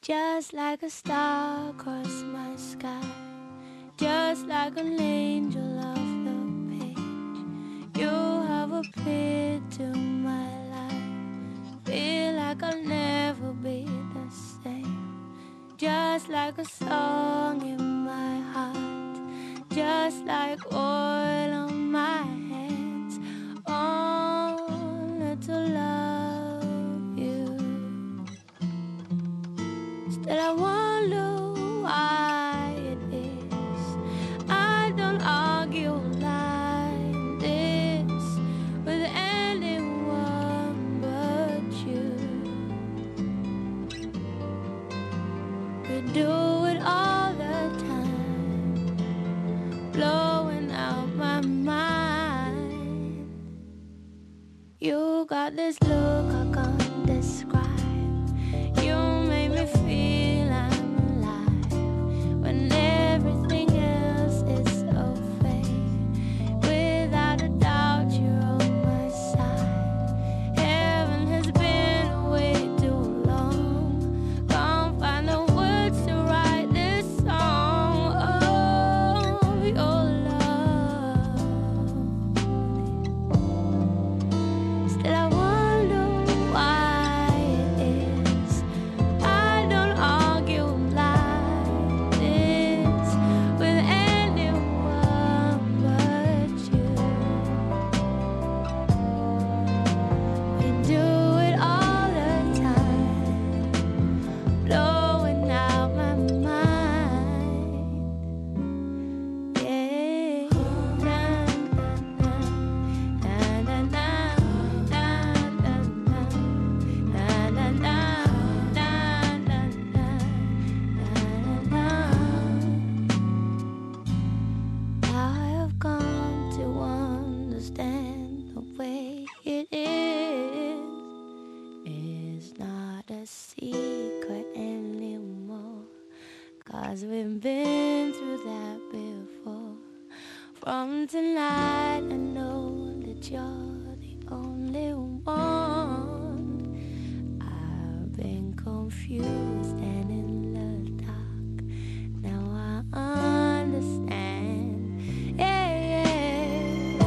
Just like a star across my sky, just like an angel off the page, you have appeared to my life. Feel like I'll never be the same. Just like a song in my heart, just like oil on my hands, only to love you. Still I wonder why it is I don't argue like this with anyone but you. We do it all the time, blowing out my mind. You got this look I can't describe. You make me feel I'm alive when everything else is so fake. Without a doubt, you're on my side. Heaven has been away too long. Can't find the words to write this song. Oh, your love. Still I wonder why it is I don't argue like this with anyone but you. We do it all the time, blowing out my mind. Yeah. Na, na, na, na, na, na, na, na, na, na, na, na. I have come to understand the way it is. It's not a secret anymore, 'cause we've been through that before. From tonight I know that you're the only one. I've been confused and in the dark. Now I understand. Yeah, yeah.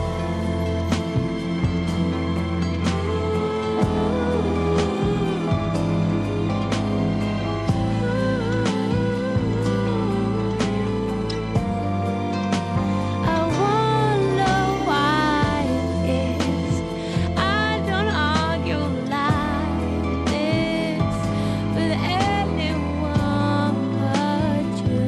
I wonder why it is I don't argue like this with anyone but you.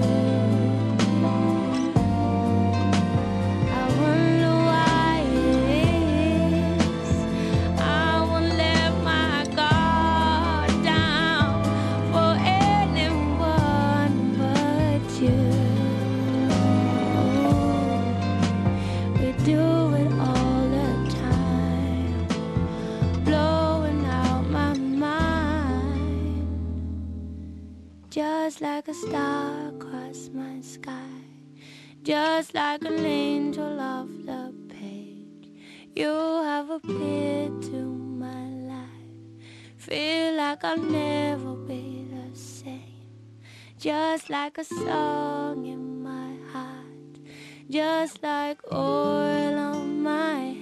I wonder why it is I won't let my guard down for anyone but you. We do it all the time, blowing out my mind. Just like a star across my sky, just like an angel off the page, you have appeared to my life. Feel like I'll never be the same. Just like a song in my heart, just like oil on my